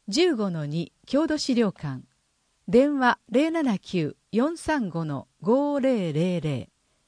15-2 郷土資料館電話 079-435-5000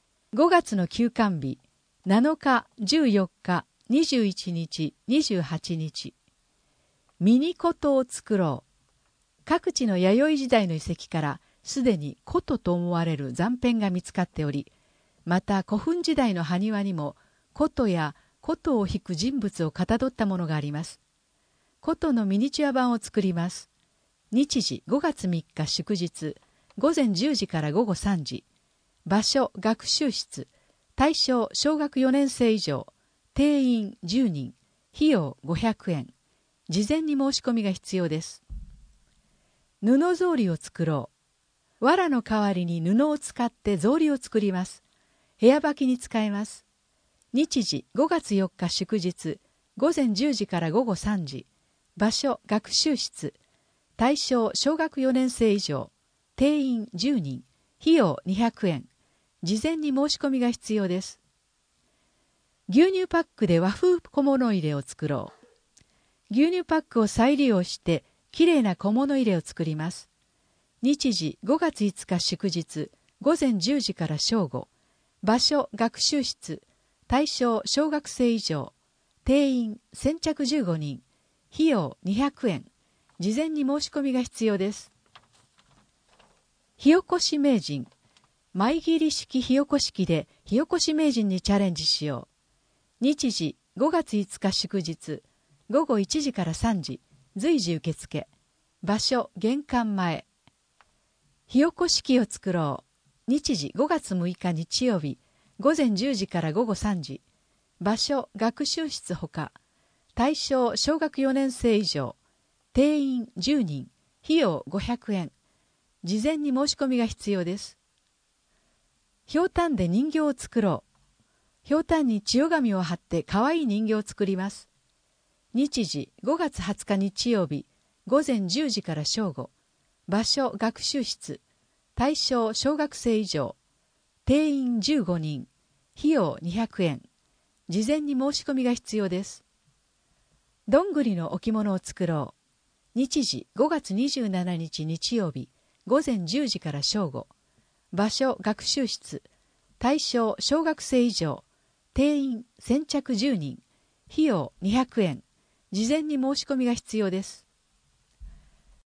5月の休館日7日、14日、21日、28日ミニ古都を作ろう。各地の弥生時代の遺跡からすでに古都と思われる残片が見つかっており、また古墳時代の埴輪にも古都や古都を引く人物をかたどったものがあります。古都のミニチュア版を作ります。日時5月3日祝日、午前10時から午後3時。場所学習室。対象小学4年生以上。定員10人。費用500円。事前に申し込みが必要です。布草履を作ろう。藁の代わりに布を使って草履を作ります。部屋履きに使えます。日時5月4日祝日、午前10時から午後3時。場所学習室。対象小学4年生以上。定員10人。費用200円。事前に申し込みが必要です。牛乳パックで和風小物入れを作ろう。牛乳パックを再利用してきれいな小物入れを作ります。日時5月5日祝日、午前10時から正午。場所学習室。対象小学生以上。定員先着15人。費用200円。事前に申し込みが必要です。火起こし名人。前切り式火起こし器で火起こし名人にチャレンジしよう。日時5月5日祝日。午後1時から3時。随時受付。場所玄関前。火起こし器を作ろう。日時5月6日日曜日。午前10時から午後3時。場所学習室ほか。対象小学4年生以上。定員10人。費用500円。事前に申し込みが必要です。ひょうたんで人形を作ろう。ひょうたんに千代紙を貼ってかわいい人形を作ります。日時5月20日日曜日。午前10時から正午。場所学習室。対象小学生以上。定員15人。費用200円。事前に申し込みが必要です。どんぐりの置物を作ろう。日時5月27日日曜日。午前10時から正午。場所学習室。対象小学生以上。定員先着10人。費用200円。事前に申し込みが必要です。